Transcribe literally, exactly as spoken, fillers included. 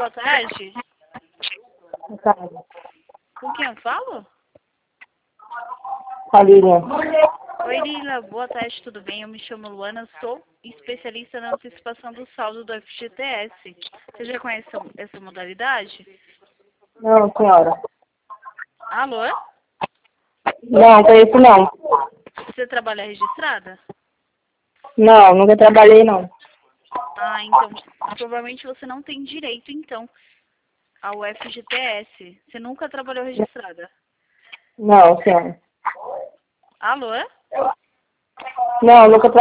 boa tarde. Boa tarde. Com quem eu falo? A Lilian. Oi, Lila. Boa tarde, tudo bem? Eu me chamo Luana, sou especialista na antecipação do saldo do F G T S. Você já conhece essa, essa modalidade? Não, senhora. Alô? Não, conheço não. Você trabalha registrada? Não, nunca trabalhei não. Ah, então, provavelmente você não tem direito, então, ao F G T S. Você nunca trabalhou registrada? Não, senhora. Alô? Não, nunca